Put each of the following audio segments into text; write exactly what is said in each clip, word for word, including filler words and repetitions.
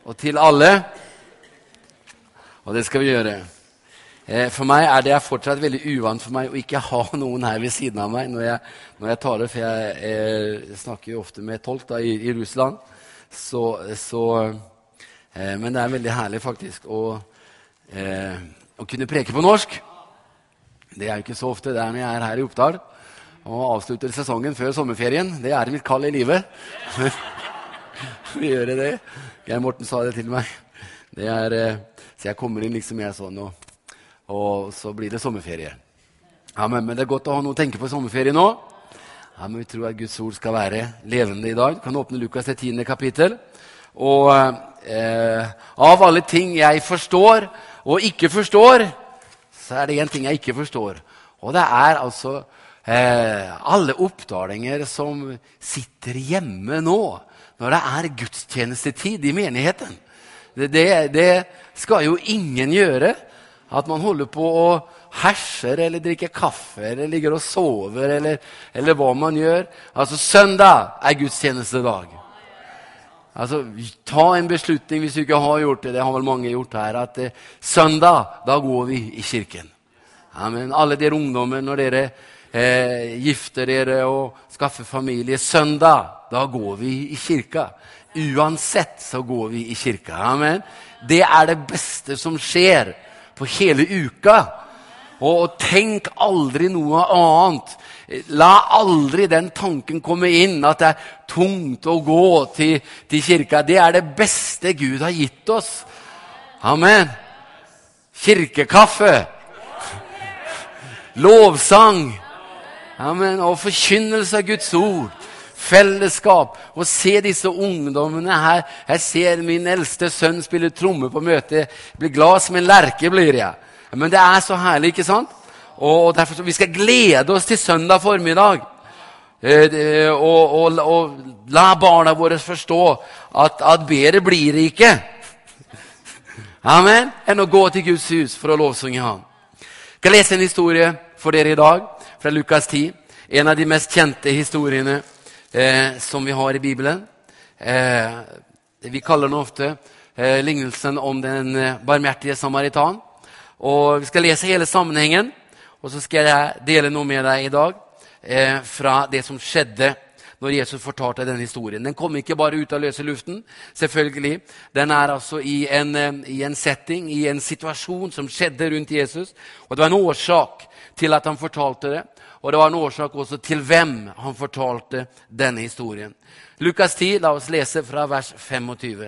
og til alle. Og det skal vi gjøre. Eh, for meg er det fortsatt veldig uvant for meg å ikke ha noen her ved siden av meg når jeg, når jeg taler, for jeg eh, snakker jo ofte med tolk da, i, i Russland. Så, så, eh, men det er veldig herlig faktisk å, eh, å kunne preke på norsk. Det er jo ikke så ofte, det er når jeg er her i Oppdal og avslutter sesongen før sommerferien. Det er mitt kall i livet. Vi gjør det. Geir Morten sa det til meg. Det er, så jeg kommer inn liksom jeg sånn, og, og så blir det sommerferie. Ja, men, men det er godt å ha noe å tenke på sommerferie nå. Ja, men vi tror at Guds ord skal være levende i dag. Du kan åpne Lukas det tiende kapittel. Og eh, av alle ting jeg forstår og ikke forstår, så er det en ting jeg ikke forstår. Og det er altså eh, alle oppdalinger som sitter hjemme nå, når det er gudstjenestetid i menigheten. Det, det, det skal jo ingen gjøre, at man holder på å herser, eller drikker kaffe, eller ligger og sover, eller, eller hva man gjør. Altså, søndag er gudstjenestedag. Altså, ta en beslutning hvis du ikke har gjort det, det har vel mange gjort her, at eh, søndag, da går vi i kirken. Ja, men alle dere ungdommer, når dere eh, gifter dere og skaffer familie, søndag, da går vi i kirka. Uansett så går vi i kirka. Amen. Det er det beste som skjer på hele uka. Og, og tenk aldri noe annet. La aldri den tanken komme inn at det er tungt å gå til, til kirka. Det er det beste Gud har gitt oss. Amen. Kirkekaffe. Lovsang. Amen. Og forkynnelse av Guds ord. Fellesskap. Og se disse ungdommene her. Jeg ser min eldste sønn spille tromme på møte. Jeg blir glad som en lerke blir jeg. Men det er så herlig, ikke sant? Og derfor vi skal glede oss til søndag formiddag. Eh, og, og, og la barna våre forstå at, at bedre blir det ikke. Amen. Enn å gå til Guds hus for å lovsynge ham. Jeg skal lese en historie for dere i dag fra Lukas ti. En av de mest kjente historiene eh, som vi har i Bibelen. Eh, vi kaller den ofte eh, lignelsen om den eh, barmhjertige samaritan. Og vi skal lese hele sammenhengen, og så skal jeg dele noe med deg i dag eh, fra det som skjedde når Jesus fortalte den historien. Den kom ikke bare ut av løse luften, selvfølgelig. Den er altså i en, i en setting, i en situasjon som skjedde rundt Jesus. Og det var en årsak til at han fortalte det, og det var en årsak også til hvem han fortalte denne historien. Lukas ti, la oss lese fra vers tjuefem.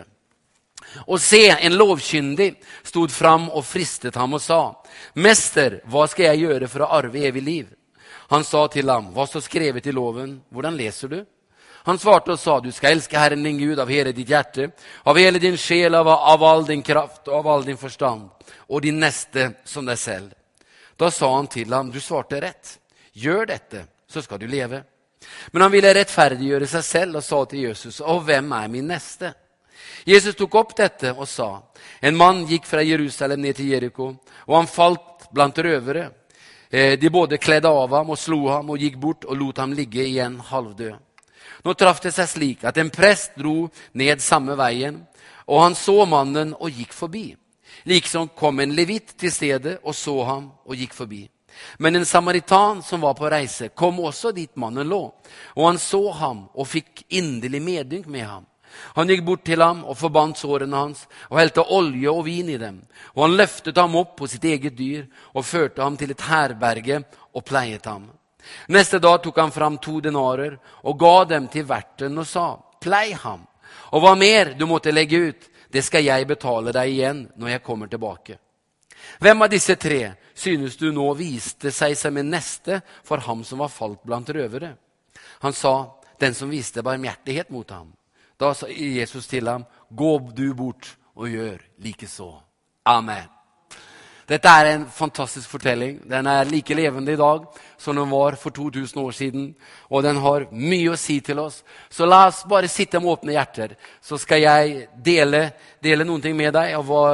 Og se, en lovkyndig stod fram og fristet ham og sa: Mester, hva skal jeg gjøre for å arve evig liv? Han sa til ham: Hva står skrevet i loven? Hvordan leser du? Han svarte og sa: Du skal elske Herren din Gud av hele ditt hjerte, av hele din sjel, av, av all din kraft og av all din forstand, og din neste som deg selv. Da sa han til ham: Du svarte rett. Gjør dette, så skal du leve. Men han ville rettferdiggjøre seg selv og sa til Jesus: Og hvem er min neste? Jesus tok opp dette og sa: En mann gikk fra Jerusalem ned til Jericho, og han falt blant røvere. De både kledde av ham og slo ham og gikk bort og lot ham ligge igjen halvdød. Nå traff det seg slik at en prest dro ned samme veien, og han så mannen og gikk forbi. Liksom kom en levit til stedet og så ham og gikk forbi. Men en samaritan som var på reise kom også dit mannen lå, og han så ham og fikk inderlig medynk med ham. Han gikk bort til ham og forbandt sårene hans og helte olje og vin i dem. Og han løftet ham opp på sitt eget dyr og førte ham til et herberge og pleiet ham. Neste dag tok han fram to denarer og ga dem til verten og sa: Plei ham, og hva mer du måtte legge ut, det skal jeg betale deg igjen når jeg kommer tilbake. Hvem av disse tre synes du nå viste seg som en neste for ham som var falt blant røvere? Han sa: Den som viste barmhjertighet mot ham. Da sa Jesus til ham: Gå du bort og gjør like så. Amen. Dette er en fantastisk fortelling. Den er like levende i dag som den var for to tusen år siden. Og den har mye å si til oss. Så la oss bare sitte med åpne hjerter. Så skal jeg dele, dele noen ting med deg av hva,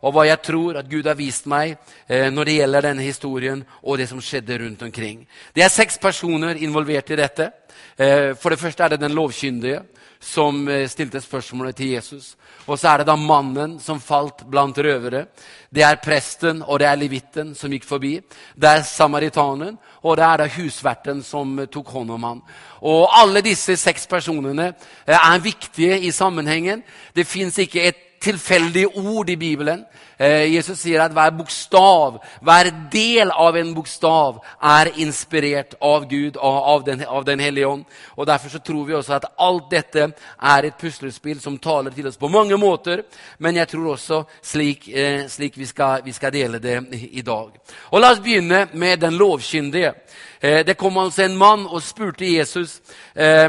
og hva jeg tror at Gud har vist meg eh, når det gjelder denne historien og det som skjedde rundt omkring. Det er seks personer involvert i dette. Eh, for det første er det den lovkyndige som eh, stilte spørsmålet til Jesus. Og så er det da mannen som falt blant røvere. Det er presten og det er levitten som gikk forbi. Det er samaritanen og det er da husverten som eh, tok hånd om han. Og alle disse seks personene eh, er viktige i sammenhengen. Det finnes ikke et tilfeldig ord i Bibelen. Eh, Jesus sier at hver bokstav, hver del av en bokstav er inspirert av Gud, av, av, den, av den hellige ånd. Og derfor så tror vi også at alt dette er et puslespill som taler til oss på mange måter, men jeg tror også slik, eh, slik vi, skal, vi skal dele det i, i dag. Og la oss begynne med den lovkyndige. Eh, det kom altså en mann og spurte Jesus eh,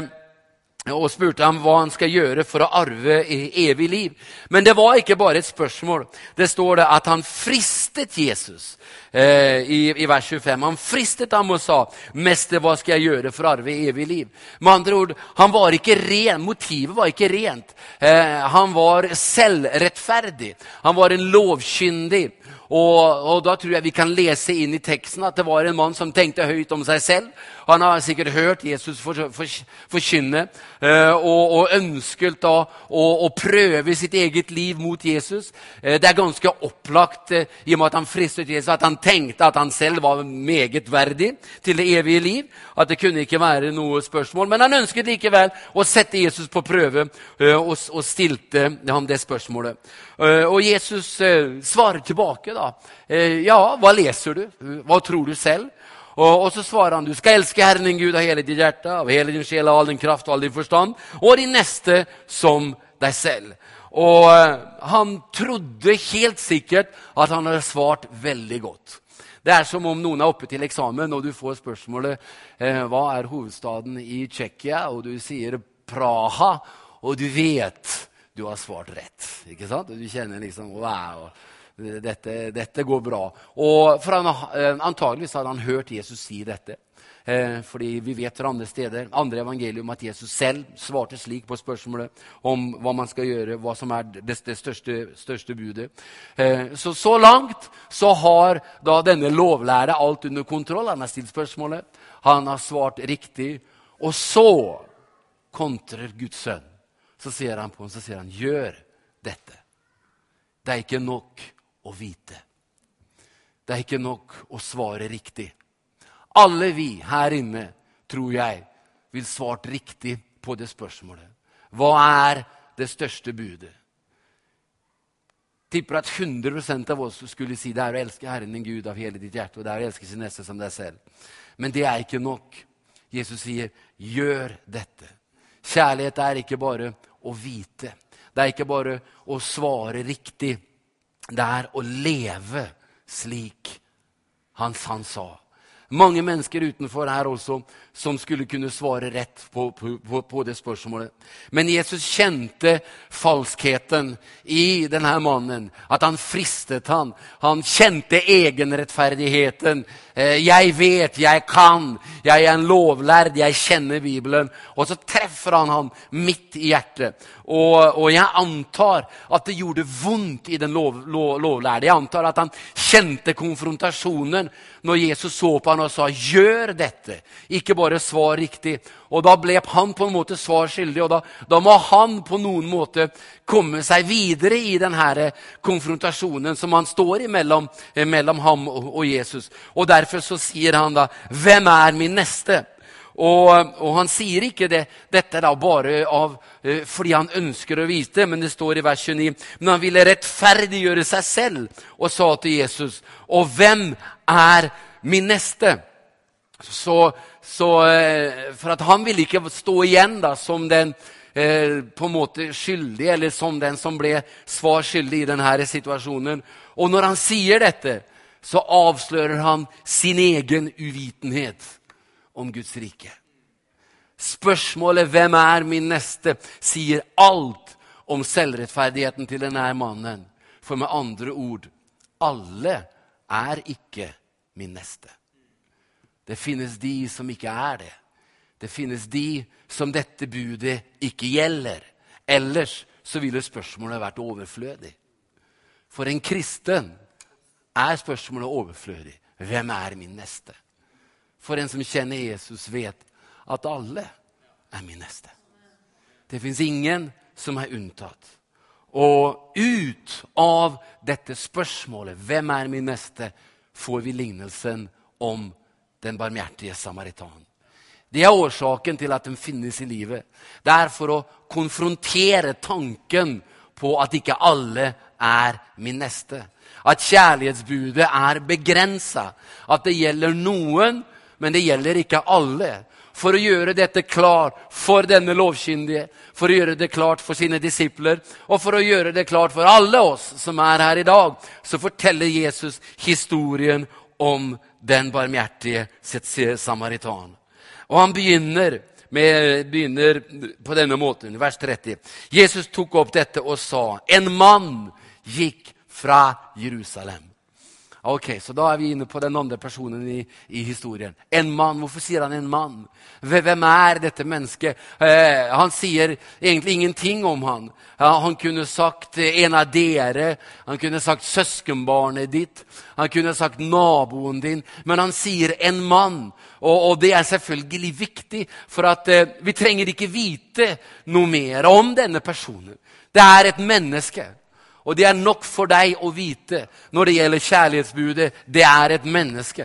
og spurte ham hva han skal gjøre for å arve evig liv. Men det var ikke bare et spørsmål. Det står det at han fristet Jesus eh, i, i vers tjuefem. Han fristet ham og sa, mester, hva skal jeg gjøre for å arve evig liv? Med andre ord, han var ikke ren. Motivet var ikke rent. Eh, han var selvrettferdig. Han var en lovkyndig. Og, og da tror jeg vi kan lese inn i teksten at det var en mann som tenkte høyt om seg selv. Han har sikkert hørt Jesus forkynne eh, og, og ønsket da å, å prøve sitt eget liv mot Jesus. Eh, det er ganske opplagt eh, i og med at han fristet Jesus, at han tenkte at han selv var meget verdig til det evige liv. At det kunne ikke være noe spørsmål. Men han ønsket likevel å sette Jesus på prøve eh, og, og stilte ham det spørsmålet. Eh, og Jesus eh, svarer tilbake da. Eh, ja, hva leser du? Hva tror du selv? Og, og så svarer han, du skal elske Herren din Gud av hele ditt hjerte, av hele din sjel, av all din kraft og all din forstand, og din neste som deg selv. Og uh, han trodde helt sikkert at han hadde svart veldig godt. Det er som om noen er oppe til eksamen, og du får spørsmålet, eh, hva er hovedstaden i Tsjekkia? Og du sier Praha, og du vet du har svart rett, ikke sant? Og du kjenner liksom, wow, Dette, dette går bra. Og for han, antageligvis hadde han hørt Jesus si dette. Eh, fordi vi vet fra andre steder, andre evangelium, at Jesus selv svarte slik på spørsmålet om hva man skal gjøre, hva som er det, det største, største budet. Eh, så så langt så har da denne lovlære alt under kontroll. Han har stilt spørsmålet, han har svart riktig, og så kontrer Guds sønn. Så ser han på ham, så sier han, gjør dette. Det er ikke nok å vite. Det er ikke nok å svare riktig. Alle vi her inne, tror jeg, vil svart riktig på det spørsmålet. Hva er det største budet? Tipper at hundre prosent av oss skulle si det er å elske Herren din Gud av hele ditt hjerte, og det er å elske sin neste som deg selv. Men det er ikke nok. Jesus sier, gjør dette. Kjærlighet er ikke bare å vite. Det er ikke bare å svare riktig. Det er å leve slik han, han sa. Mange mennesker utenfor her også som skulle kunne svare rett på, på, på det spørsmålet. Men Jesus kjente falskheten i denne mannen. At han fristet han. Han kjente egenrettferdigheten. Eh, jeg vet, jeg kan. Jeg er en lovlærd, jeg kjenner Bibelen. Og så treffer han han midt i hjertet. Og, og jeg antar at det gjorde vondt i den lov, lov, lovlærde. Jeg antar at han kjente konfrontasjonen når Jesus så på han og sa, gjør dette. Ikke bare svar riktig. Og da ble han på en måte svar skyldig, og da, da må han på noen måte komme seg videre i denne konfrontasjonen som han står i mellom, mellom ham og, og Jesus. Og derfor så sier han da, hvem er min neste? Og, og han sier ikke det, dette da bare av, eh, fordi han ønsker å vite, men det står i vers tjueni, men han ville rettferdiggjøre seg selv, og sa til Jesus, og hvem er min neste? Så, så eh, for at han ville ikke stå igjen da, som den eh, på en måte skyldig, eller som den som ble svar skyldig i denne situasjonen. Og når han sier dette, så avslører han sin egen uvitenhet om Guds rike. Spørsmålet, hvem er min neste, sier alt om selvrettferdigheten til denne mannen. For med andre ord, alle er ikke min neste. Det finnes de som ikke er det. Det finnes de som dette budet ikke gjelder. Ellers så ville spørsmålet vært overflødig. For en kristen er spørsmålet overflødig. Hvem er min neste? For en som kjenner Jesus vet at alle er min neste. Det finns ingen som er unntatt. Og ut av dette spørsmålet, hvem er min neste, får vi lignelsen om den barmhjertige samaritan. Det er årsaken til at den finnes i livet. Det er for å konfrontere tanken på at ikke alle er min neste. At kjærlighetsbudet er begrenset. At det gjelder noen, men det gjelder ikke alle. For å gjøre dette klart for denne lovkyndige, for å gjøre det klart for sine disipler, og for å gjøre det klart for alle oss som er her i dag, så forteller Jesus historien om den barmhjertige samaritan. Og han begynner, med, begynner på denne måten, vers tretti. Jesus tok opp dette og sa, en mann gikk fra Jerusalem. Ok, så da er vi inne på den andre personen i, i historien. En mann, hvorfor sier han en mann? Hvem er dette mennesket? Eh, han sier egentlig ingenting om han. Ja, han kunne sagt en av dere, han kunne sagt søskenbarnet ditt, han kunne sagt naboen din, men han sier en mann. Og, og det er selvfølgelig viktig, for at eh, vi trenger ikke vite noe mer om denne personen. Det er et menneske. Og det er nok for deg å vite når det gjelder kjærlighetsbudet. Det er et menneske.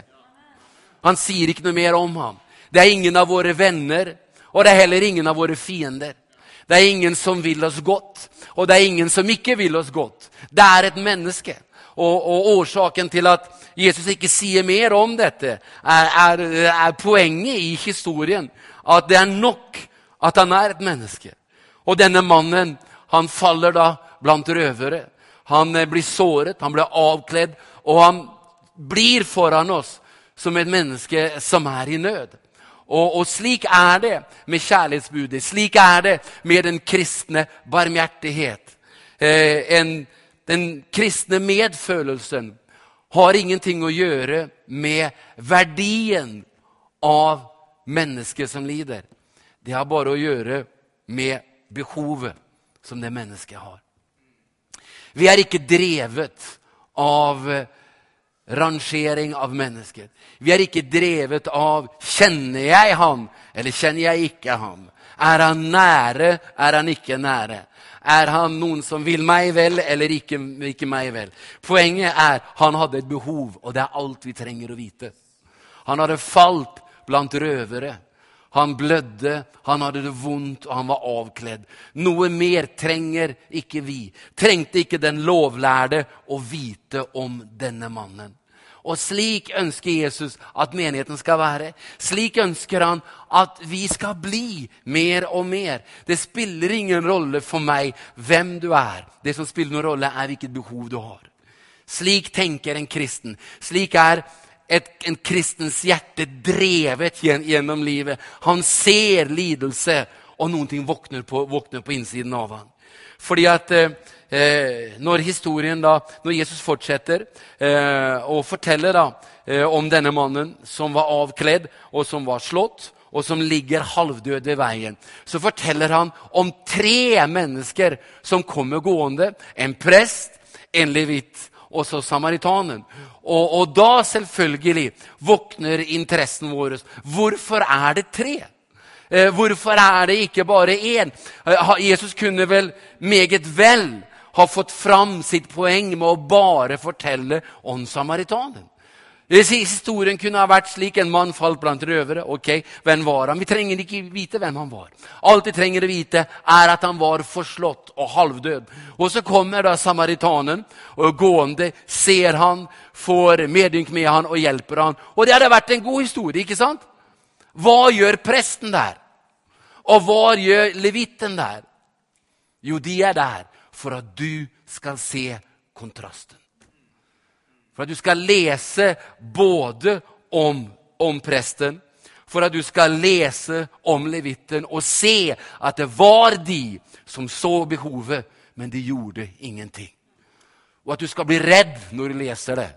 Han sier ikke noe mer om ham. Det er ingen av våre venner, og det er heller ingen av våre fiender. Det er ingen som vil oss godt, og det er ingen som ikke vil oss godt. Det er et menneske. Og, og årsaken til at Jesus ikke sier mer om dette, er, er, er poenget i historien. At det er nok at han er et menneske. Og denne mannen, han faller da blant røvere. Han blir såret, han blir avkledd, og han blir foran oss som et menneske som er i nød. Og, og slik er det med kjærlighetsbudet, slik er det med den kristne barmhjertighet. Eh, en, den kristne medfølelsen har ingenting å gjøre med verdien av mennesket som lider. Det har bare å gjøre med behovet som det mennesket har. Vi er ikke drevet av rangering av mennesket. Vi er ikke drevet av kjenner jeg han, eller kjenner jeg ikke han. Er han nære, er han ikke nære. Er han noen som vil meg vel, eller ikke, ikke meg vel. Poenget er, han hadde et behov, og det er alt vi trenger å vite. Han hadde falt blant røvere. Han blødde, han hadde det vondt, og han var avkledd. Noe mer trenger ikke vi. Trengte ikke den lovlærde å vite om denne mannen. Og slik ønsker Jesus at menigheten skal være. Slik ønsker han at vi skal bli mer og mer. Det spiller ingen rolle for meg hvem du er. Det som spiller noen rolle er hvilket behov du har. Slik tenker en kristen. Slik er Et, en kristens hjerte drevet gjennom livet. Han ser lidelse, og noen ting våkner på, våkner på innsiden av han. Fordi at eh, når historien da, når Jesus fortsetter eh, og forteller da, eh, om denne mannen som var avkledd, og som var slått, og som ligger halvdød ved veien, så forteller han om tre mennesker som kommer gående. En prest, en levit, og så samaritanen. Og, og da selvfølgelig våkner interessen vår. Hvorfor er det tre? Eh, hvorfor er det ikke bare en? Eh, Jesus kunne vel meget vel ha fått fram sitt poeng med å bare fortelle om samaritanen. Historien kunne ha vært slik: en mann falt blant røvere. Ok, hvem var han? Vi trenger ikke vite hvem han var. Alt vi trenger å vite er at han var forslått og halvdød. Og så kommer da samaritanen, og gående ser han, får medynk med han og hjelper han. Og det hadde vært en god historie, ikke sant? Hva gjør presten der? Og hva gjør levitten der? Jo, de er der for at du skal se kontrasten. For at du skal lese både om, om presten, for at du skal lese om levitten og se at det var de som så behovet, men de gjorde ingenting. Og at du skal bli redd når du leser det,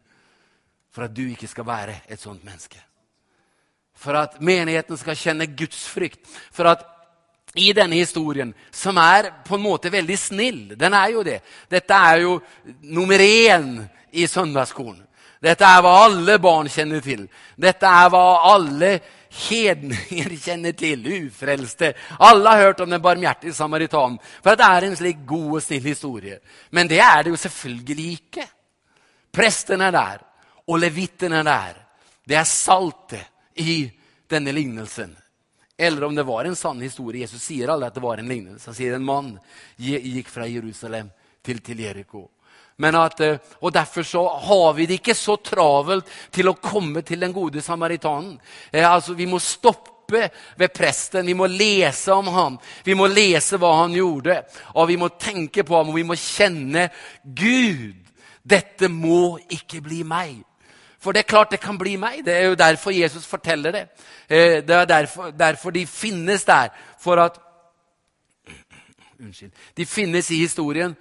for at du ikke skal være et sånt menneske. For at menigheten skal kjenne Guds frykt, for at i denne historien, som er på en måte veldig snill. Den er jo det. Dette er jo nummer én i søndagsskolen. Dette er hva alle barn kjenner til. Dette er hva alle hedninger kjenner til, ufrelste. Alle har hørt om den barmhjertige Samaritan, for det er en slik god og snill historie. Men det er det jo selvfølgelig ikke. Presten er der, og levitten er der. Det er saltet i denne lignelsen. Eller om det var en sann historie. Jesus sier aldri at det var en lignelse. Han sier en mann gikk fra Jerusalem til, til Jericho. Men at, og derfor så har vi det ikke så travelt til å komme til den gode samaritanen. Eh, altså vi må stoppe ved presten, vi må lese om ham, vi må lese hva han gjorde, og vi må tenke på ham, og vi må kjenne Gud. Dette må ikke bli meg. For det er klart det kan bli meg. Det er jo derfor Jesus forteller det. Eh, det er derfor, derfor de finnes der, for at, unnskyld, de finnes i historien,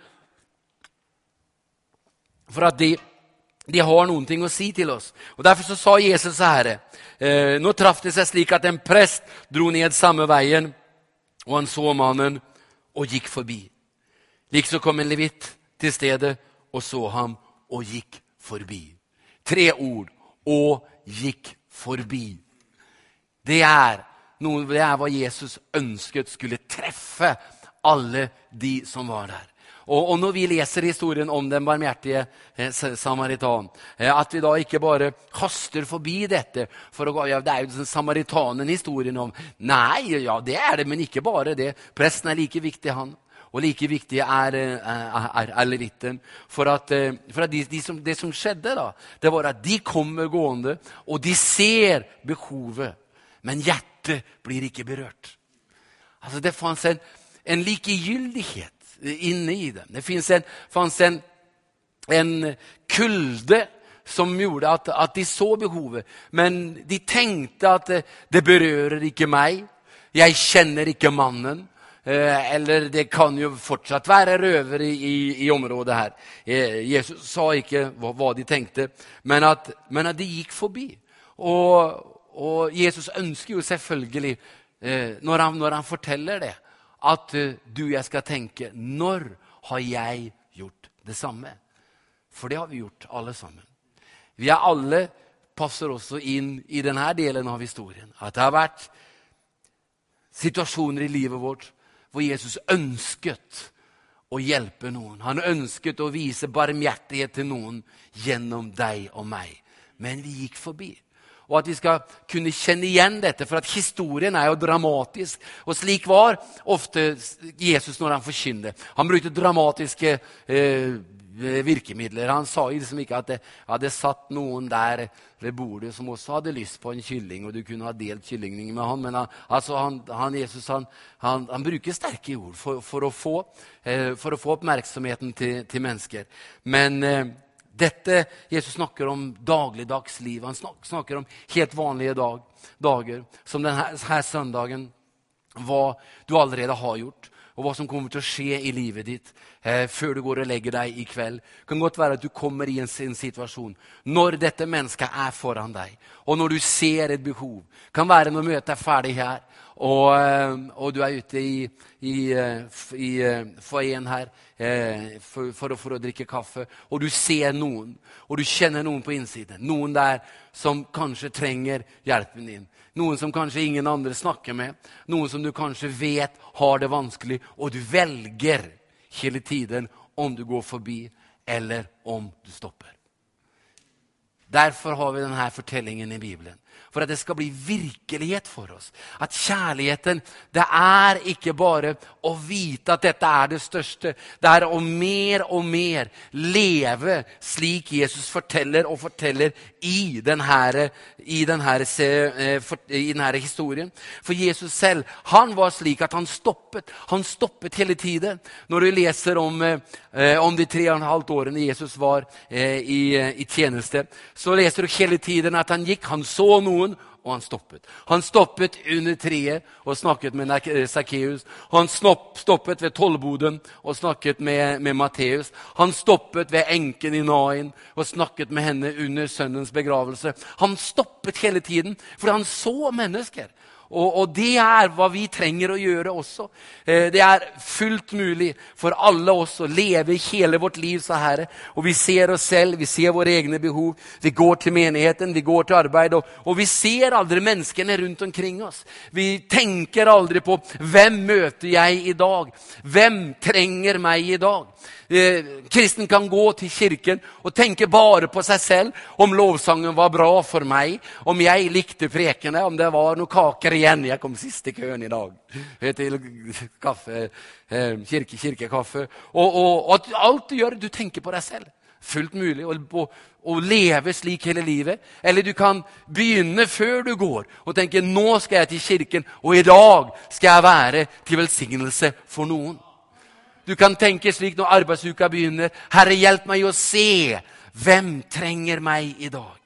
for at de, de har noen ting å si til oss. Og derfor så sa Jesus så her, eh, nå traff det seg slik at en prest dro ned samme veien, og han så mannen og gikk forbi. Liksom kom en levitt til stedet og så ham og gikk forbi. Tre ord, og gikk forbi. Det er, noe, det er hva Jesus ønsket skulle treffe alle de som var der. Og, og når vi leser historien om den barmhjertige eh, samaritan, eh, at vi da ikke bare haster forbi dette, for å gå, ja, det er jo den samaritanen historien om, nei, ja, det er det, men ikke bare det. Presten er like viktig han, og like viktig er, er, er, er levitten. For at, for at de, de som, det som skjedde da, det var at de kommer gående, og de ser behovet, men hjertet blir ikke berørt. Altså det fanns en, en likegyldighet inne i dem. Det finns en, fanns en, en kulde som gjorde at, at de så behovet. Men de tenkte at det, det berører ikke meg. Jeg kjenner ikke mannen. Eh, eller det kan jo fortsatt være røver i, i, i området her. Eh, Jesus sa ikke hva, hva de tenkte, men at, men at de gikk forbi. Og, og Jesus ønsker jo selvfølgelig, eh, når, han, når han forteller det, at uh, du og jeg skal tenke, når har jeg gjort det samme? For det har vi gjort alle sammen. Vi er alle, passer også inn i denne delen av historien. At det har vært situasjoner i livet vårt, hvor Jesus ønsket å hjelpe noen. Han ønsket å vise barmhjertighet til noen gjennom deg og meg. Men vi gikk forbi. Og at vi skal kunne kjenne igjen dette, for at historien er jo dramatisk. Og slik var ofte Jesus når han forkynte. Han brukte dramatiske eh, virkemidler. Han sa liksom ikke at det hadde satt noen der ved bordet som også hadde lyst på en kylling, og du kunne ha delt kyllingen med han. Men han, altså han, han, Jesus han, han, han bruker sterke ord for, for, å, få, eh, for å få oppmerksomheten til, til mennesker. Men eh, dette Jesus snakker om dagligdags liv. Han snakker om helt vanlige dag, dager, som denne her søndagen, hva du allerede har gjort, og hva som kommer til å skje i livet ditt eh, før du går og legger deg i kveld. Det kan godt være at du kommer i en, en situasjon når dette mennesket er foran deg, og når du ser et behov. Det kan være når møtet er ferdig her, og, og du er ute i, i, i foajeen her eh, for, for, for å drikke kaffe, og du ser noen, og du kjenner noen på innsiden. Noen der som kanskje trenger hjelpen din. Noen som kanskje ingen andre snakker med. Noen som du kanskje vet har det vanskelig, og du velger hele tiden om du går forbi eller om du stopper. Derfor har vi denne fortellingen i Bibelen. For at det skal bli virkelighet for oss. At kjærligheten, det er ikke bare å vite at dette er det største. Det er å mer og mer leve slik Jesus forteller og forteller i denne, i denne, i denne historien. For Jesus selv, han var slik at han stoppet. Han stoppet hele tiden. Når du leser om, om de tre og en halvt årene Jesus var i, i tjeneste, så leser du hele tiden at han gikk, han så noen, og han stoppet. Han stoppet under treet og snakket med Zacchaeus. Han stoppet ved tollboden og snakket med, med Matteus. Han stoppet ved enken i Nain og snakket med henne under sønnens begravelse. Han stoppet hele tiden, for han så mennesker. Og, og det er hva vi trenger å gjøre også. Eh, det er fullt mulig for alle oss å leve hele vårt liv så her. Og vi ser oss selv, vi ser våre egne behov. Vi går til menigheten, vi går til arbeid. Og, og vi ser aldri menneskene rundt omkring oss. Vi tenker aldri på hvem møter jeg i dag? Hvem trenger meg i dag? Eh, kristen kan gå til kirken og tenke bare på seg selv. Om lovsangen var bra for meg, om jeg likte prekene, om det var noen kaker igjen. Jeg kom sist i køen i dag til kaffe, eh, kirke, kirkekaffe. Og, og, og alt du gjør, du tenker på deg selv. Fullt mulig å, å, å leve slik hele livet. Eller du kan begynne før du går og tenke, nå skal jeg til kirken, og i dag skal jeg være til velsignelse for noen. Du kan tenke slik når arbeidsuka begynner, Herre, hjelp meg å se hvem trenger meg i dag.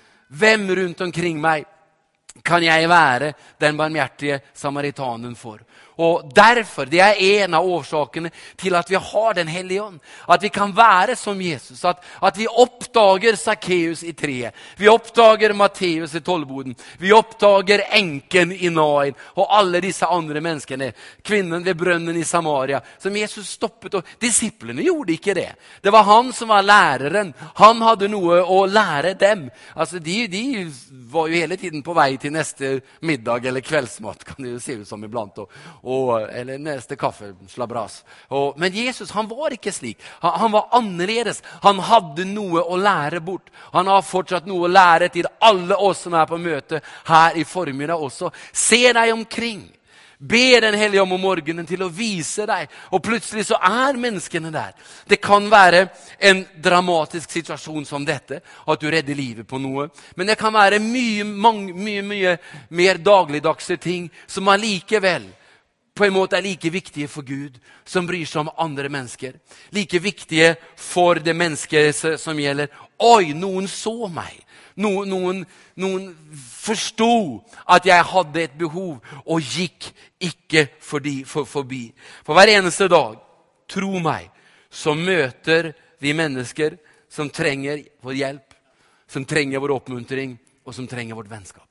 Hvem rundt omkring meg kan jeg være den barmhjertige samaritanen for? Og derfor, det er en av årsakene til at vi har den hellige ånd. At vi kan være som Jesus. At, at vi oppdager Zacchaeus i treet. Vi oppdager Matteus i tolvboden. Vi oppdager enken i Nain. Og alle disse andre menneskene. Kvinnen ved brønnen i Samaria. Som Jesus stoppet. Og disiplene gjorde ikke det. Det var han som var læreren. Han hadde noe å lære dem. Altså de, de var jo hele tiden på vei til neste middag eller kveldsmat. Kan det jo se ut som iblant. Og, Og, eller neste kaffe, slabras. Og, men Jesus, han var ikke slik. Han, han var annerledes. Han hadde noe å lære bort. Han har fortsatt noe å lære til alle oss som er på møte her i formiddag også. Se deg omkring. Be den hellige om morgenen til å vise deg. Og plutselig så er menneskene der. Det kan være en dramatisk situasjon som dette, at du redder livet på noe. Men det kan være mye, mange, mye, mye mer dagligdagse ting som allikevel på en måte er like viktige for Gud, som bryr seg om andre mennesker. Like viktige for det mennesket som gjelder. Oi, noen så meg. No, noen, noen forstod at jeg hadde et behov, og gikk ikke forbi, for, forbi. For hver eneste dag, tro meg, så møter vi mennesker som trenger vår hjelp, som trenger vår oppmuntring, og som trenger vårt vennskap.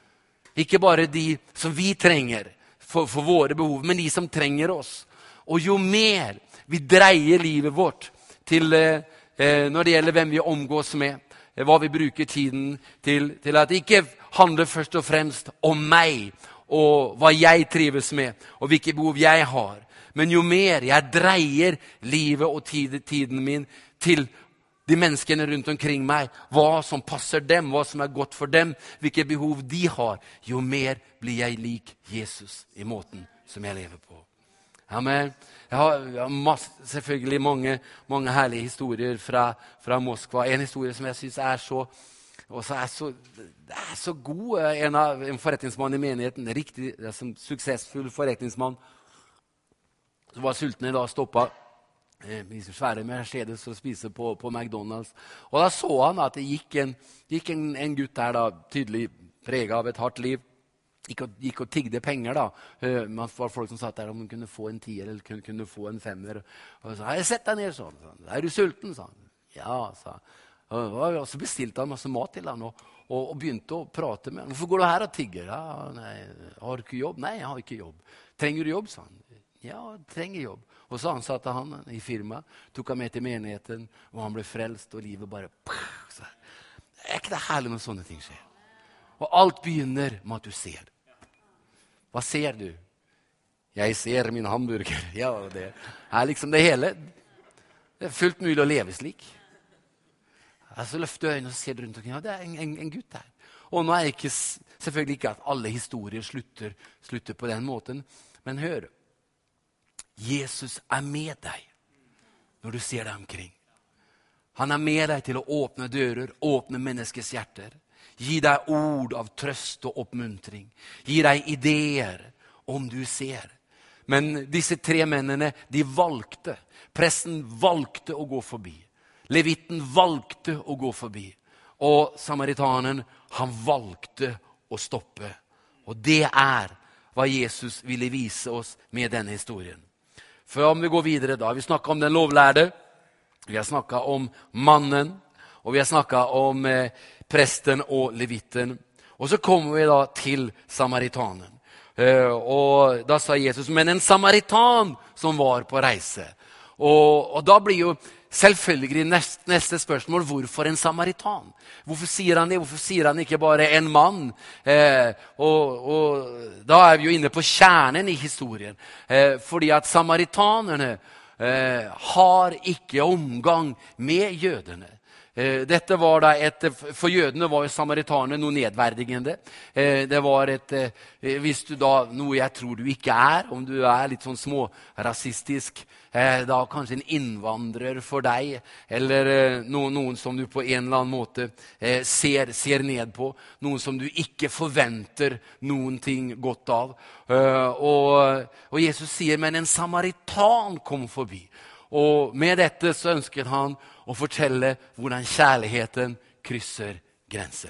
Ikke bare de som vi trenger, For, for våre behov, men de som trenger oss. Og jo mer vi dreier livet vårt til eh, når det gjelder hvem vi omgås med, eh, hva vi bruker tiden til, til at det ikke handler først og fremst om meg, og hva jeg trives med, og hvilke behov jeg har. Men jo mer jeg dreier livet og tid, tiden min til de menneskene rundt omkring meg, hva som passer dem, hva som er godt for dem, hvilke behov de har, jo mer blir jeg lik Jesus i måten som jeg lever på. Amen. Jeg har, jeg har masse, selvfølgelig mange, mange herlige historier fra, fra Moskva. En historie som jeg synes er så, også er så, er så god. En, av, en forretningsmann i menigheten, riktig en suksessfull forretningsmann, som var sulten i dag, stoppet i svære Mercedes og spise på, på McDonalds. Og da så han at det gikk en, gikk en, en gutt der da, tydelig preget av et hardt liv. Gikk og, gikk og tigde penger da. Man var folk som satt der om man kunne få en tier eller kunne, kunne få en femmer. Og så, jeg sett deg ned sånn. Er du sulten? Sa han. Ja, sa han. Og så bestilte han masse mat til han og, og, og begynte å prate med han. Hvorfor går du her og tigger? Ja, nei, har du ikke jobb? Nei, jeg har ikke jobb. Trenger du jobb? Sa han. Ja, jeg trenger jobb. Og så ansatte han i firma, tok han med til menigheten, og han ble frelst, og livet bare... Så, er ikke det herlig når sånne ting skjer? Og alt begynner med at du ser. Hva ser du? Jeg ser min hamburger. Ja, det er liksom det hele. Det er fullt mulig å leve slik. Altså, løfte øynene og se rundt omkring. Ja, det er en, en, en gutt der. Og nå er det ikke, selvfølgelig ikke at alle historier slutter, slutter på den måten, men hør. Jesus er med deg når du ser deg omkring. Han er med deg til å åpne dører, åpne menneskets hjerter. Gi deg ord av trøst og oppmuntring. Gi deg ideer om du ser. Men disse tre mennene, de valgte. Presten valgte å gå forbi. Levitten valgte å gå forbi. Og samaritanen, han valgte å stoppe. Og det er hva Jesus ville vise oss med denne historien. For om vi går videre da, vi snakket om den lovlærde, vi har snakket om mannen, og vi har snakket om eh, presten og levitten. Og så kommer vi da til samaritanen. Eh, og da sa Jesus, men en samaritan som var på reise. Og, og da blir jo selvfølgelig neste, neste spørsmål, hvorfor en samaritan? Hvorfor sier han det? Hvorfor sier han ikke bare en mann? Eh, og, og da er vi jo inne på kjernen i historien. Eh, fordi at samaritanerne eh, har ikke omgang med jødene. Eh, dette var da et, for jødene var jo samaritaner noe nedverdigende. Eh, det var et, eh, hvis du da, noe jeg tror du ikke er, om du er litt sånn smårasistisk, eh, da kanskje en innvandrer for deg, eller eh, noen, noen som du på en eller annen måte eh, ser, ser ned på, noen som du ikke forventer noen ting godt av. Eh, og, og Jesus sier, men en samaritan kom forbi. Og med dette så ønsker han å fortelle hvordan kjærligheten krysser grenser.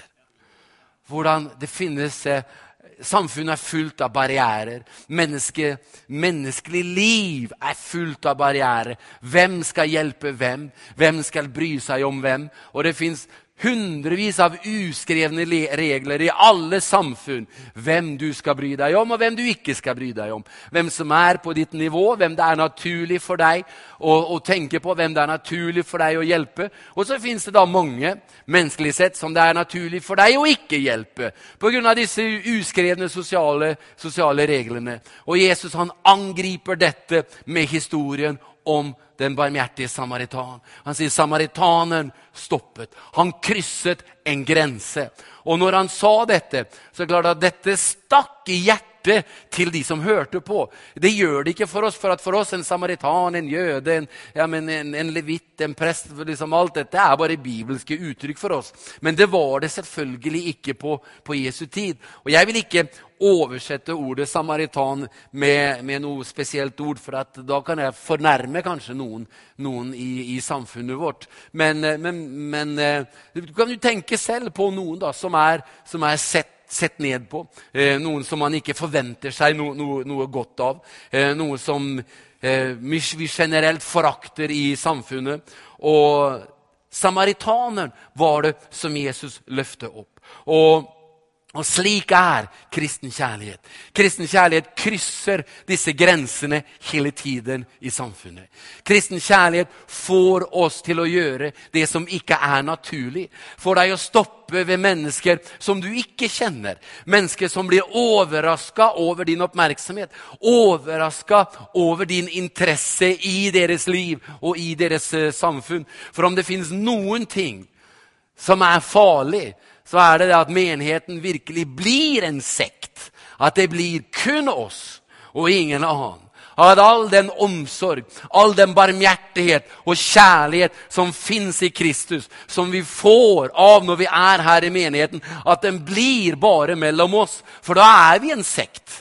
Hvordan det finnes, eh, samfunnet er fullt av barrierer. Menneske, menneskelig liv er fullt av barrierer. Hvem skal hjelpe hvem? Hvem skal bry seg om hvem? Og det finnes hundrevis av uskrevne regler i alle samfunn. Hvem du skal bry deg om, og hvem du ikke skal bry deg om. Hvem som er på ditt nivå, hvem det er naturlig for deg å, å tenke på, hvem det er naturlig for deg å hjelpe. Og så finnes det da mange, menneskelig sett, som det er naturlig for deg å ikke hjelpe. På grunn av disse uskrevne sosiale, sosiale reglene. Og Jesus han angriper dette med historien om den barmhjertige samaritan. Han sier samaritanen stoppet. Han krysset en grense. Og når han sa dette, så er det klart at dette stakk i hjertet til de som hørte på. Det gjør det ikke for oss, for at for oss en samaritan, en jøde, en, ja, men en, en levitt, en prest, liksom alt dette er bare bibelske uttrykk for oss. Men det var det selvfølgelig ikke på, på Jesu tid. Og jeg vil ikke oversette ordet samaritan med, med noe spesielt ord, for at da kan jeg fornærme kanskje noen, noen i, i samfunnet vårt. Men, men, men du kan jo tenke selv på noen da, som er, som er sett sett ned på, eh, noen som man ikke forventer seg no, no, noe godt av, eh, noe som eh, vi generelt forakter i samfunnet. Og samaritaneren var det som Jesus løftet opp. Og Og slik er kristen kjærlighet. Kristen kjærlighet krysser disse grensene hele tiden i samfunnet. Kristen kjærlighet får oss til å gjøre det som ikke er naturlig. Får deg å stoppe ved mennesker som du ikke kjenner. Mennesker som blir overrasket over din oppmerksomhet. Overrasket over din interesse i deres liv og i deres uh, samfunn. For om det finnes noen ting som er farlig, så er det at menigheten virkelig blir en sekt. At det blir kun oss og ingen annen. At all den omsorg, all den barmhjertighet og kjærlighet som finnes i Kristus, som vi får av når vi er her i menigheten, at den blir bare mellom oss. For da er vi en sekt.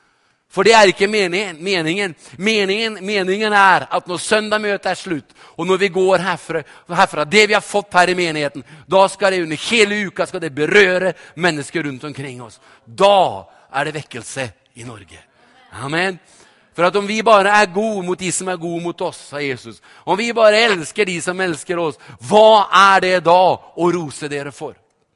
For det er ikke meningen. Meningen, meningen, meningen er at når søndagmøtet er slutt, og når vi går herfra, herfra, det vi har fått her i menigheten, da skal det under hele uka skal det berøre mennesker rundt omkring oss. Da er det vekkelse i Norge. Amen. For at om vi bare er gode mot de som er gode mot oss, sa Jesus, om vi bare elsker de som elsker oss, hva er det da å rose dere for?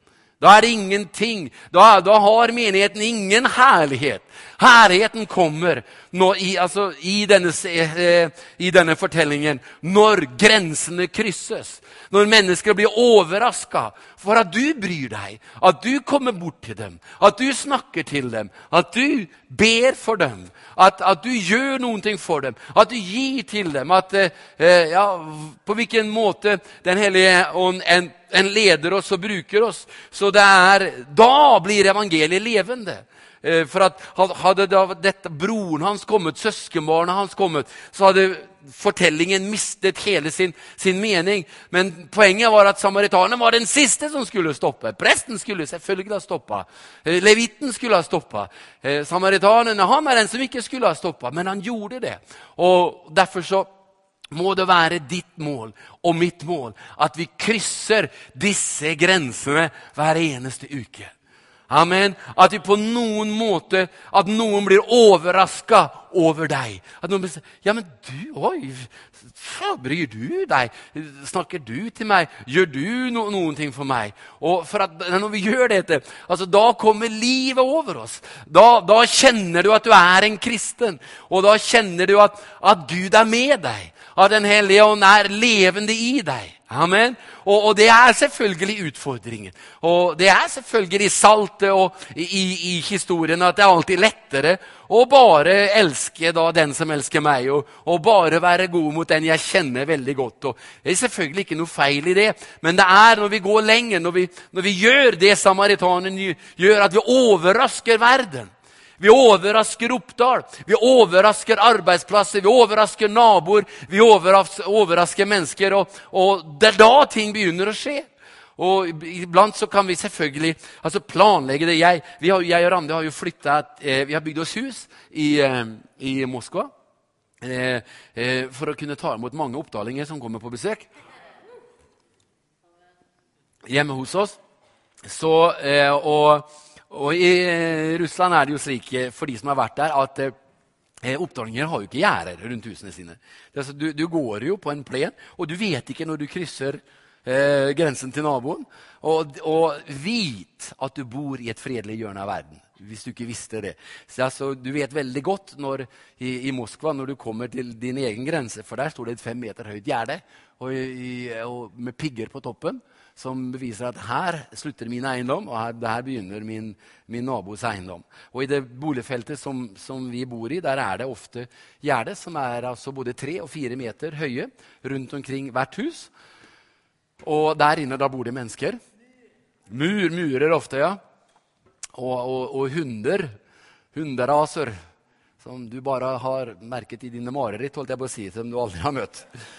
Da er det ingenting. Da, da har menigheten ingen herlighet. Herligheten kommer når, i, altså, i, denne, eh, i denne fortellingen når grensene krysses. Når mennesker blir overrasket for at du bryr deg. At du kommer bort til dem. At du snakker til dem. At du ber for dem. At, at du gjør noen ting for dem. At du gir til dem. At, eh, ja, på hvilken måte den hellige ånd en en leder oss og bruker oss. Så det er, da blir evangeliet levende. For at hadde da dette broren hans kommet, søskenbarnet hans kommet, så hadde fortellingen mistet hele sin, sin mening. Men poenget var at samaritanen var den siste som skulle stoppe. Presten skulle selvfølgelig ha stoppet. Levitten skulle ha stoppet. Samaritanen, han er den som ikke skulle ha stoppet, men han gjorde det. Og derfor så må det være ditt mål og mitt mål at vi krysser disse grensene hver eneste uke. Amen. At vi på noen måte, at noen blir overrasket over deg. At noen sier, ja, men du, oi, bryr du deg? Snakker du til meg? Gjør du no noen ting for meg? Og for at når vi gjør dette, altså, da kommer livet over oss. Da, da kjenner du at du er en kristen, og da kjenner du at, at Gud er med deg. At den hellige ånd er levende i deg. Amen. Og, og det er selvfølgelig utfordringen. Og det er selvfølgelig salte og i, i, i historien at det er alltid lettere å bare elske da den som elsker meg, og, og bare være god mot den jeg kjenner veldig godt. Og det er selvfølgelig ikke noe feil i det, men det er når vi går lenger, når vi, når vi gjør det samaritanen gjør, at vi overrasker verden. Vi overrasker Oppdal, vi overrasker arbeidsplasser, vi overrasker naboer, vi overrasker, overrasker mennesker, og, og det er da ting begynner å skje. Og iblant så kan vi selvfølgelig altså planlegge det. Jeg, vi har, jeg og Randi har jo flyttet, eh, vi har bygd oss hus i, eh, i Moskva eh, eh, for å kunne ta imot mange oppdalinger som kommer på besøk. Hjemme hos oss. Så, eh, og... Og i Russland er det jo slik, for de som har vært der, at eh, oppdalinger har jo ikke gjerder rundt husene sine. Altså, du, du går jo på en plen, og du vet ikke når du krysser eh, grensen til naboen. Og, og vit at du bor i et fredelig hjørne av verden, hvis du ikke visste det. Så, altså, du vet veldig godt når, i, i Moskva når du kommer til din egen grense, for der står det et fem meter høyt gjerde, og, i, og med pigger på toppen, som beviser at her slutter min eiendom, og her, her begynner min, min nabos eiendom. Og i det boligfeltet som, som vi bor i, der er det ofte gjerde som er altså både tre og fire meter høye rundt omkring hvert hus. Og der inne da bor det mennesker. Mur, murer ofte, ja. Og, og, og hunder, hunderaser, som du bare har merket i dine mareritt, holdt jeg på å si, som du aldri har møtt.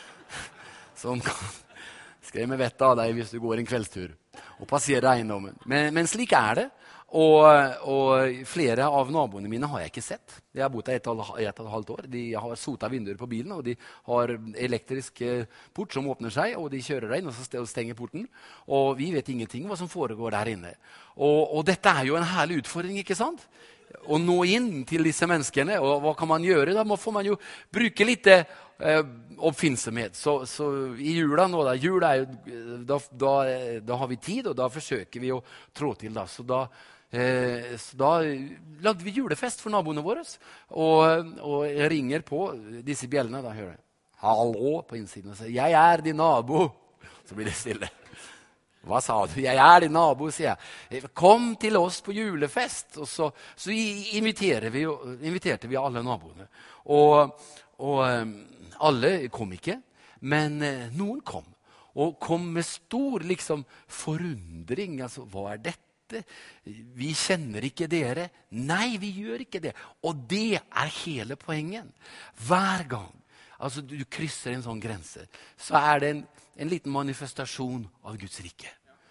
Som kan skremme vettet av deg hvis du går en kveldstur og passerer eiendommen. Men, men slik er det. Og, og flere av naboene mine har jeg ikke sett. Jeg har bodd der et, et, et og et halvt år. De har sotet vinduer på bilen, og de har elektrisk port som åpner seg, og de kjører deg inn og så stenger porten. Og vi vet ingenting hva som foregår der inne. Og, og dette er jo en herlig utfordring, ikke sant? Å nå inn til disse menneskene, og hva kan man gjøre? Da må, får man jo bruke litt eh, oppfinnsomhet. Så, så i jula nå, da, jula er jo, da, da, da har vi tid, og da forsøker vi å trå til. Da. Så, da, eh, så da lagde vi julefest for naboene våre, og, og jeg ringer på disse bjellene, da hører jeg, hallo på innsiden, og sier, jeg er din nabo. Så blir det stille. Hva sa du? Jeg er din nabo, sier jeg. Kom til oss på julefest. Og så, så inviterer vi, inviterte vi alle naboene. Og, og alle kom ikke, men noen kom. Og kom med stor liksom, forundring. Altså, hva er dette? Vi kjenner ikke dere. Nei, vi gjør ikke det. Og det er hele poengen. Hver gang altså, du krysser en sånn grense, så er det en en liten manifestasjon av Guds rike.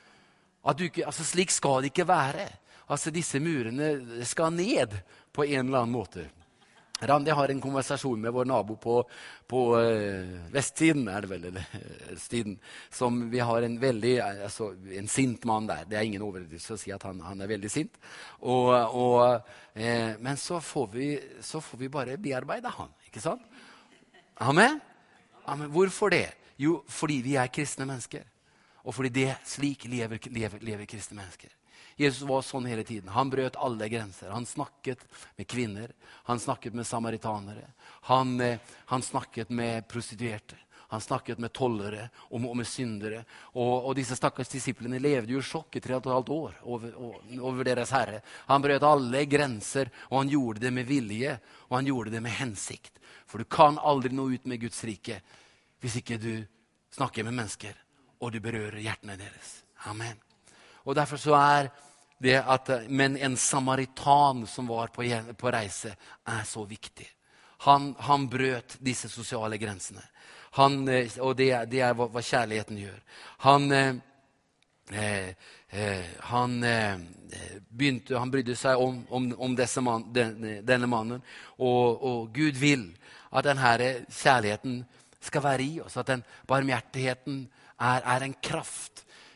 At du ikke, altså slik skal det ikke være. Altså disse murene skal ned på en eller annen måte. Randi har en konversasjon med vår nabo på, på uh, vestsiden, er det vel, eller stiden, som vi har en veldig, altså en sint mann der. Det er ingen overdrivelse å si at han, han er veldig sint. Og, og, eh, men så får, vi, så får vi bare bearbeide han, ikke sant? Amen? Amen. Hvorfor det? Jo, fordi vi er kristne mennesker. Og fordi det slik lever, lever, lever kristne mennesker. Jesus var sånn hele tiden. Han brøt alle grenser. Han snakket med kvinner. Han snakket med samaritanere. Han, eh, han snakket med prostituerte. Han snakket med tollere og, og med syndere. Og, og disse stakkars disiplene levde jo i sjokk i tre og et halvt år over, over, over deres herre. Han brøt alle grenser, og han gjorde det med vilje, og han gjorde det med hensikt. For du kan aldri nå ut med Guds rike hvis ikke du snakker med mennesker, og du berører hjertene deres. Amen. Og derfor så er det at, men en samaritan som var på, på reise, er så viktig. Han, han brøt disse sosiale grensene. Han, og det, det er hva, hva kjærligheten gjør. Han, eh, eh, han, eh, begynte, han brydde seg om, om, om disse man, den, denne mannen, og, og Gud vil at denne kjærligheten skal være i oss, at den barmhjertigheten er, er en kraft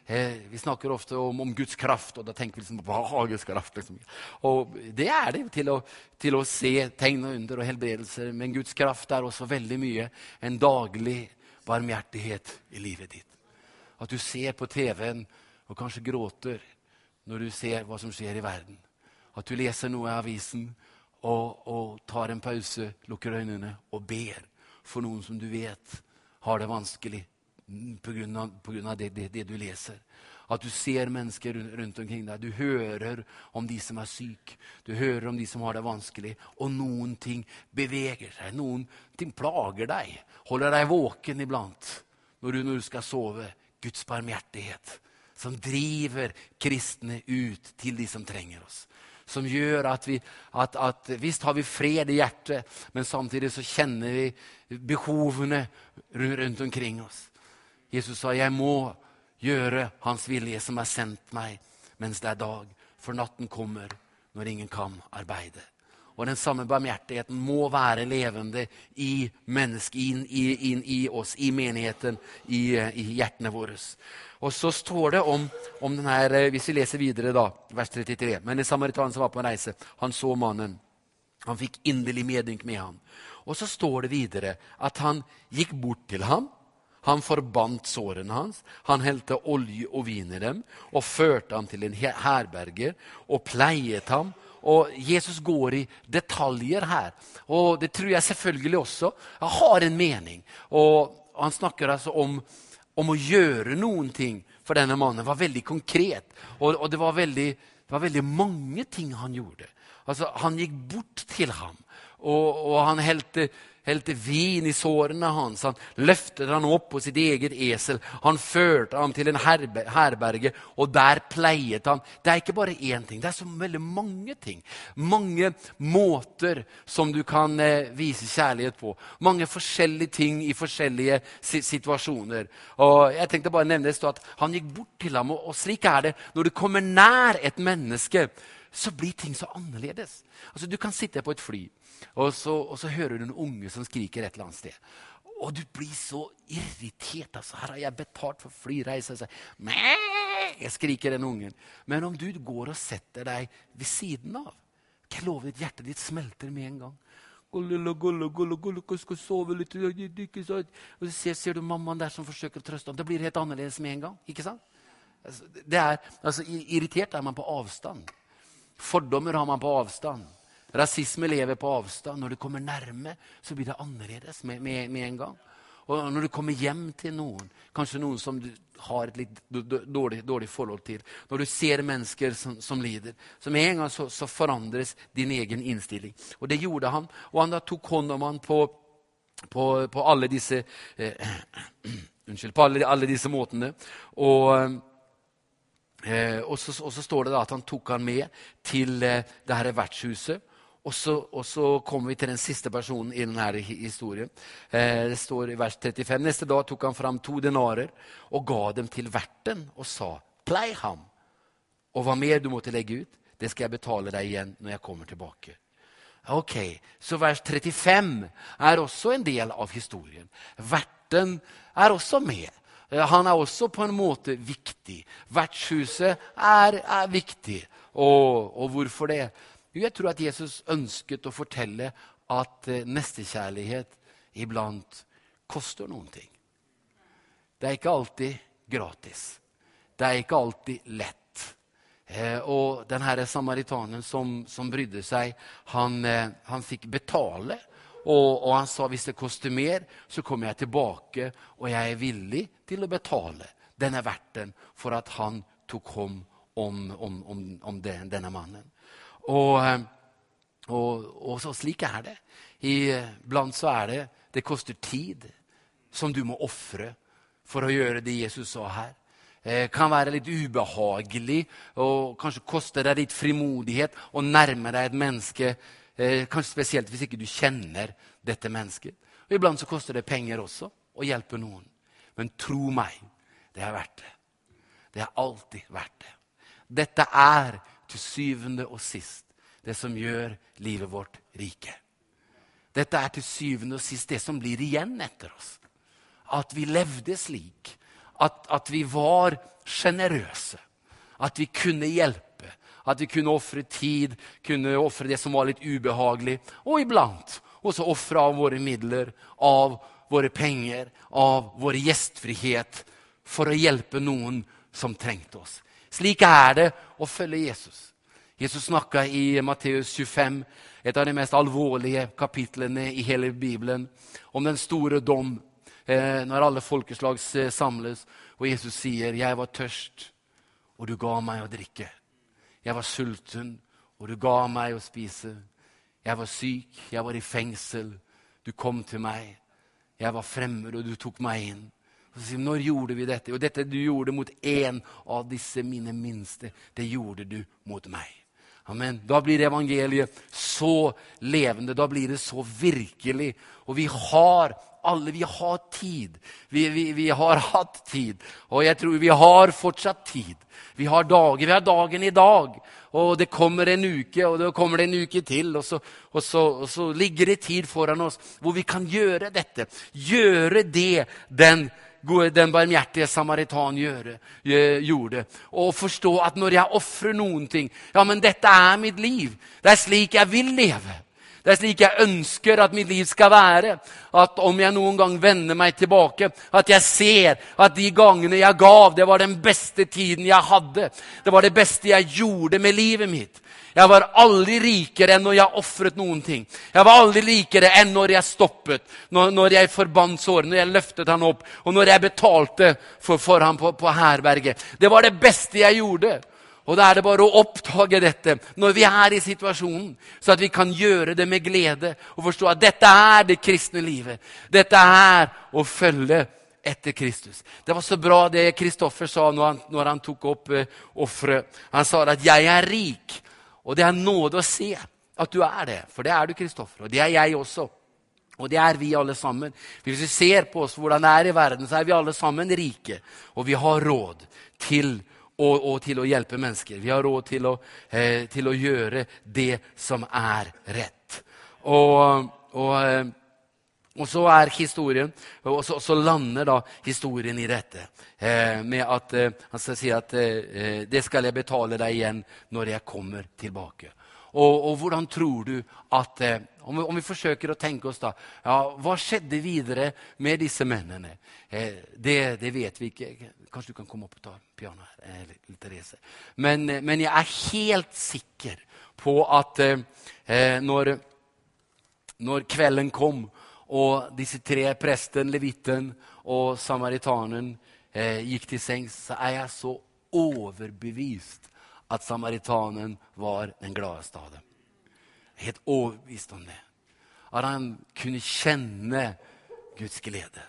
Eh, vi snakker ofte om, om Guds kraft, og da tenker vi liksom, hva har Guds kraft? Liksom. Og det er det til å, til å se tegn og under og helbredelser, men Guds kraft er også veldig mye en daglig barmhjertighet i livet ditt. At du ser på T V-en og kanskje gråter når du ser hva som skjer i verden. At du leser noe i avisen og, og tar en pause, lukker øynene og ber for noen som du vet har det vanskelig på grunn av, på grunn av det, det, det du leser. At du ser mennesker rundt omkring deg. Du hører om de som er syk. Du hører om de som har det vanskelig. Og noen ting beveger seg. Noen ting plager deg. Holder deg våken iblant når du, når du skal sove. Guds barmhjertighet som driver kristne ut til de som trenger oss. Som gjør at vi, at, at visst har vi fred i hjertet, men samtidig så kjenner vi behovene rundt omkring oss. Jesus sa, jeg må gjøre hans vilje som har sendt meg mens det er dag, for natten kommer når ingen kan arbeide. Og den samme barmhjertigheten må være levende i mennesket, inn, inn i oss, i menigheten, i, i hjertene våre. Og så står det om, om den her, hvis vi leser videre da, vers trettitre. Men en samaritan som var på en reise, han så mannen. Han fikk inderlig medynk med han. Og så står det videre at han gikk bort til ham. Han forbandt sårene hans, han helte olje og vin i dem, og førte ham til en herberge, og pleiet ham. Og Jesus går i detaljer her, og det tror jeg selvfølgelig også jeg har en mening. Og han snakker altså om, om å gjøre noen ting for denne mannen. Det var veldig konkret, og, og det, var veldig, det var veldig mange ting han gjorde. Altså, han gikk bort til ham, og, og han helte helte vin i sårene hans. Han løftet han opp på sitt eget esel. Han førte ham til en herber- herberge, og der pleiet han. Det er ikke bare én ting, det er så veldig mange ting. Mange måter som du kan eh, vise kjærlighet på. Mange forskjellige ting i forskjellige si- situasjoner. Og jeg tenkte bare nevne det, stå at han gikk bort til ham, og, og slik er det. Når du kommer nær et menneske, så blir ting så annerledes. Altså, du kan sitte på et fly, og så, og så hører du en unge som skriker et eller annet sted. Og du blir så irritert. Altså, her har jeg betalt for flyreise. Så, jeg skriker den ungen. Men om du går og setter deg ved siden av, kan jeg love at hjertet ditt smelter med en gang. Gulle, gulle, gulle, gulle, jeg skal sove litt. Ikke sant? Og så ser, ser du mammaen der som forsøker å trøste ham. Det blir helt annerledes med en gang. Ikke sant? Altså, det er, altså, irritert er man på avstand. Fordommer har man på avstand. Rasisme lever på avstand. Når du kommer nærme, så blir det annerledes med, med, med en gang. Og når du kommer hjem til noen, kanskje noen som du har et litt dårlig, dårlig forhold til, når du ser mennesker som, som lider, så med en gang så, så forandres din egen innstilling. Og det gjorde han, og han da tok hånd om han på, på, på alle disse eh, unnskyld, på alle, alle disse måtene. Og Eh, og, så, og så står det da at han tok han med til eh, det her vertshuset. Og så, og så kommer vi til den siste personen i denne historien. Eh, det står i vers trettifem. Neste dag tok han fram to denarer og ga dem til verten og sa, plei ham. Og hva mer du måtte legge ut, det skal jeg betale deg igjen når jeg kommer tilbake. Ok, så vers trettifem er også en del av historien. Verten er også med. Han er også på en måte viktig. Vertshuset er, er viktig. Og, og hvorfor det? Jo, jeg tror at Jesus ønsket å fortelle at nestekjærlighet iblant koster noen ting. Det er ikke alltid gratis. Det er ikke alltid lett. Eh, og den her samaritanen som, som brydde seg, han, eh, han fikk betale. Og, og han sa, hvis det koster mer, så kommer jeg tilbake, og jeg er villig til å betale denne verten for at han tok hånd om, om, om, om den, denne mannen. Og, og, og så slik er det. Iblant så er det, det koster tid som du må offre for å gjøre det Jesus sa her. Det kan være litt ubehagelig, og kanskje koster det litt frimodighet å nærme deg et menneske, Eh, kanskje spesielt hvis ikke du kjenner dette mennesket. Og iblant så koster det penger også å hjelpe noen. Men tro meg, det er verdt det. Det er alltid verdt det. Dette er til syvende og sist det som gjør livet vårt rike. Dette er til syvende og sist det som blir igjen etter oss. At vi levde slik. at, at vi var generøse. At vi kunne hjelpe. At vi kunne offre tid, kunne offre det som var litt ubehagelig. Og iblant også offre av våre midler, av våre penger, av vår gjestfrihet for å hjelpe noen som trengte oss. Slik er det å følge Jesus. Jesus snakket i Matteus tjuefem, et av de mest alvorlige kapitlene i hele Bibelen, om den store dom, eh, når alle folkeslag samles, og Jesus sier, jeg var tørst, og du ga meg å drikke. Jeg var sulten, og du ga meg å spise. Jeg var syk, jeg var i fengsel, du kom til meg. Jeg var fremmed, og du tok meg inn. Og så sier, når gjorde vi dette? Og dette du gjorde mot en av disse mine minste, det gjorde du mot meg. Amen. Da blir evangeliet så levende, da blir det så virkelig. Og vi har alle, vi har tid. Vi, vi, vi har hatt tid. Og jeg tror vi har fortsatt tid. Vi har dager, vi har dagen i dag. Og det kommer en uke, og det kommer en uke til. Og så, og så, og så ligger det tid foran oss hvor vi kan gjøre dette. Gjøre det den den barmhjertige samaritan gjøre, gjorde. Og forstå at når jeg offrer noen ting, ja, men dette er mitt liv. Det er slik jeg vil leve. Det er slik jeg ønsker at mitt liv skal være. At om jeg noen gang vender meg tilbake, at jeg ser at de gangene jeg gav, det var den beste tiden jeg hadde. Det var det beste jeg gjorde med livet mitt. Jeg var aldri rikere enn når jeg offret noen ting. Jeg var aldri rikere enn når jeg stoppet, når, når jeg forbandt såret, når jeg løftet han opp, og når jeg betalte for, for han på, på herberget. Det var det beste jeg gjorde. Og da er det bare å oppdage dette når vi er i situasjonen, så at vi kan gjøre det med glede og forstå at dette er det kristne livet. Dette er å følge etter Kristus. Det var så bra det Kristoffer sa når han, når han tok opp eh, offeret. Han sa at jeg er rik. Og det er nåde å se at du er det. For det er du, Kristoffer. Og det er jeg også. Og det er vi alle sammen. Hvis vi ser på oss hvordan det er i verden, så er vi alle sammen rike. Og vi har råd til å, og til å hjelpe mennesker. Vi har råd til å, eh, til å gjøre det som er rett. Og, og, eh, og så er historien, og så, så lander da historien i dette. Eh, med at eh, han skal si at eh, det skal jeg betale deg igjen når jeg kommer tilbake. Og, og hvordan tror du at, eh, om, vi, om vi forsøker å tenke oss da, ja, hva skjedde videre med disse mennene? Eh, det, det vet vi ikke. Kanskje du kan komme opp og ta piano her, eh, litt Therese. Men, eh, men jeg er helt sikker på at eh, når, når kvelden kom, og disse tre, presten, levitten og samaritanen, eh, gikk til sengs, så er jeg så overbevist at samaritanen var den gladeste av dem. Helt overbevist om det. At han kunne kjenne Guds glede.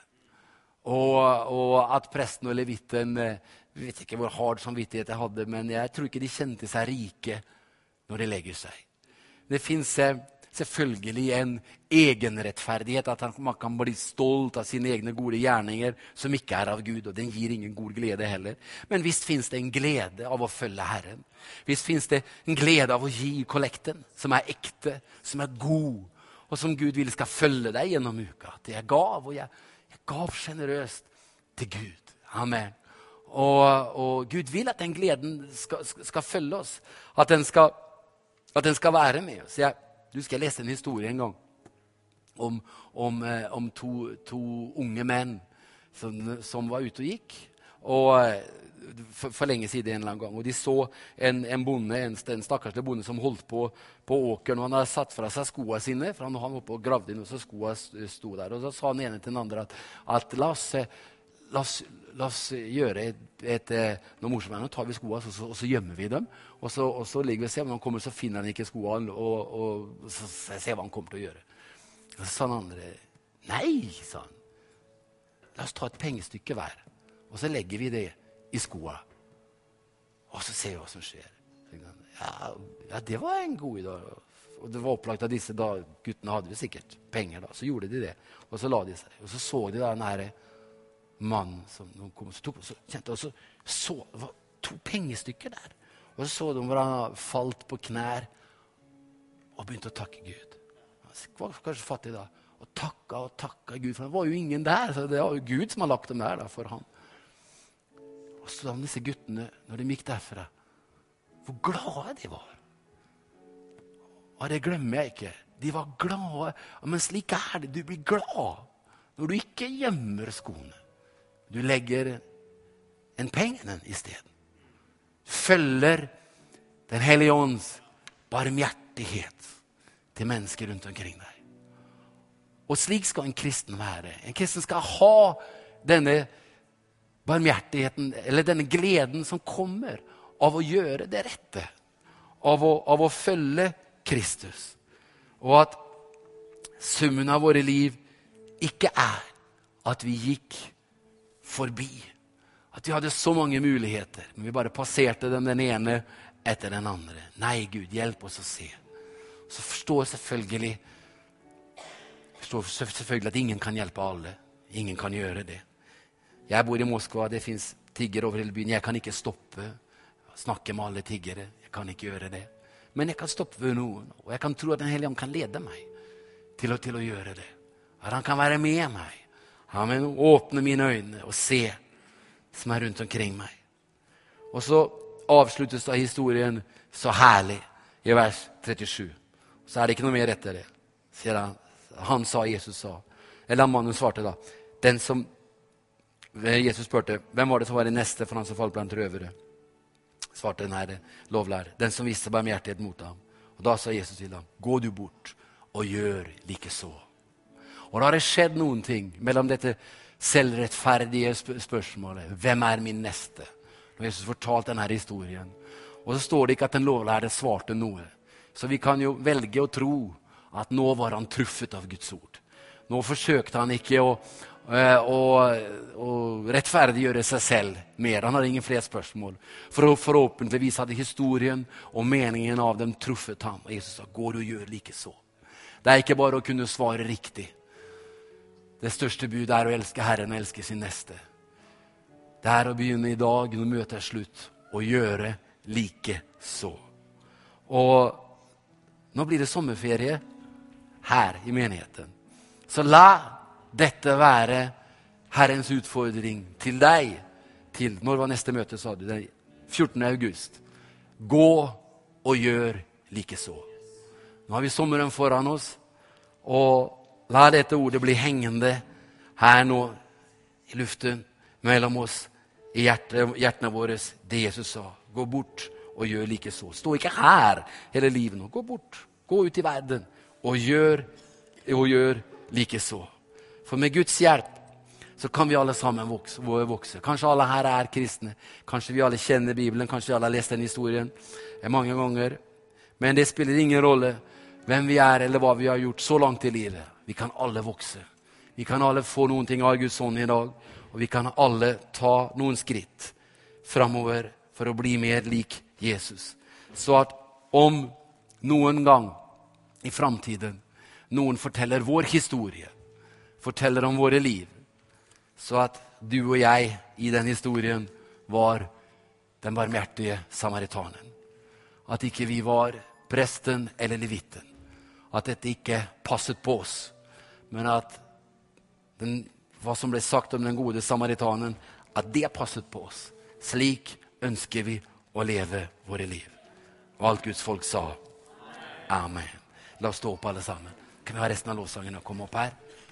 Og, og at presten og levitten, jeg vet ikke hvor hard samvittighet jeg hadde, men jeg tror ikke de kjente seg rike når de legger seg. Det finnes selvfølgelig en egenrettferdighet, at man kan bli stolt av sine egne gode gjerninger som ikke er av Gud, og den gir ingen god glede heller. Men visst finnes det en glede av å følge Herren. Visst finnes det en glede av å gi kollekten, som er ekte, som er god, og som Gud vil skal følge deg gjennom uka. At jeg gav, og jeg, jeg gav generøst til Gud. Amen. Og, og Gud vil at den gleden skal, skal følge oss, at den skal, at den skal være med oss. Jeg Du skal lese en historie en gang om, om, eh, om to, to unge menn som, som var ute og gikk. Og eh, for, for lenge siden en eller annen gang. Og de så en, en bonde, en, en stakkarslig bonde som holdt på på åkeren. Og han hadde satt fra seg skoene sine, for han, han var på og gravde inn, og så skoene sto der. Og så sa den ene til den andre at, at la oss... La oss, la oss gjøre et, et, noe morsomt. Nå tar vi skoene, og så, og så gjemmer vi dem. Og så, og så ligger vi og ser, når han kommer, så finner han ikke skoene, og, og så ser hva han kommer til å gjøre. Og så sa han andre, nei, sa han. La oss ta et pengestykke hver, og så legger vi det i skoene. Og så ser vi hva som skjer. Ja, ja, det var en god idé. Og det var opplagt av disse da, guttene hadde jo sikkert penger da, så gjorde de det. Og så la de seg, og så så de da den her mann som noen kom, så tok, så kjente, og så så, det var to pengestykker der. Og så så de hvor han falt på knær og begynte å takke Gud. Han var kanskje fattig da, og takka og takka Gud, for det var jo ingen der, så det var jo Gud som har lagt dem der da, for han. Og så de disse guttene, når de gikk derfra, hvor glade de var. Og det glemmer jeg ikke. De var glade. Men slik er det. Du blir glad når du ikke gjemmer skoene. Du legger en pengene i stedet. Følger den hellige ånds barmhjertighet til mennesker rundt omkring deg. Og slik skal en kristen være. En kristen skal ha denne barmhjertigheten, eller denne gleden som kommer av å gjøre det rette. Av å, av å følge Kristus. Og at summen av våre liv ikke er at vi gikk forbi. At vi hadde så mange muligheter, men vi bare passerte dem den ene etter den andre. Nei, Gud, hjelp oss å se. Så forstår selvfølgelig, forstår selvfølgelig at ingen kan hjelpe alle. Ingen kan gjøre det. Jeg bor i Moskva, det finnes tiggere over hele byen. Jeg kan ikke stoppe, snakke med alle tiggere. Jeg kan ikke gjøre det. Men jeg kan stoppe ved noen, og jeg kan tro at den hellige ånd kan lede meg til å, til å gjøre det. At han kan være med meg. Han vil åpne mine øyne og se som er rundt omkring meg. Og så avsluttes da historien så herlig i vers trettisju. Så er det ikke noe mer etter det. Sier han, han sa, Jesus sa. Eller mannen svarte da. Den som, Jesus spurte, hvem var det som var det neste for han som falt blant røvere? Svarte den her lovlærde. Den som viste barmhjertighet mot ham. Og da sa Jesus til ham, gå du bort og gjør like så. Og da har det skjedd noen ting mellom dette selvrettferdige spørsmålet. Hvem er min neste? Når Jesus fortalte denne historien. Og så står det ikke at den lovlærde svarte noe. Så vi kan jo velge å tro at nå var han truffet av Guds ord. Nå forsøkte han ikke å, å, å rettferdiggjøre seg selv mer. Han hadde ingen flere spørsmål. For forhåpentligvis hadde historien og meningen av dem truffet ham. Og Jesus sa, gå du og gjør like så. Det er ikke bare å kunne svare riktig. Det største bud er å elske Herren og elske sin neste. Det er å begynne i dag, når møtet er slutt, og gjøre like så. Og nå blir det sommerferie her i menigheten. Så la dette være Herrens utfordring til deg. Til, når var neste møte, sa du? Den fjortende august. Gå og gjør like så. Nå har vi sommeren foran oss, og la dette ordet bli hengende her nå i luften, mellom oss, i hjertet, hjertene våre, det Jesus sa. Gå bort og gjør like så. Stå ikke her hele livet nå. Gå bort, gå ut i verden og gjør, og gjør like så. For med Guds hjelp så kan vi alle sammen vokse, vokse. Kanskje alle her er kristne. Kanskje vi alle kjenner Bibelen. Kanskje vi alle har lest den historien mange ganger. Men det spiller ingen rolle hvem vi er eller hva vi har gjort så langt i livet. Vi kan alle vokse. Vi kan alle få noen ting av Guds ånd i dag. Og vi kan alle ta noen skritt fremover for å bli mer lik Jesus. Så at om noen gang i framtiden noen forteller vår historie, forteller om våre liv, så at du og jeg i den historien var den barmhjertige samaritanen. At ikke vi var presten eller levitten. At dette ikke passet på oss, men at den, hva som ble sagt om den gode samaritanen, at det passet på oss. Slik ønsker vi å leve våre liv. Og alt Guds folk sa, amen. La oss stå opp alle sammen. Kan vi ha resten av lovsangen og komme opp her?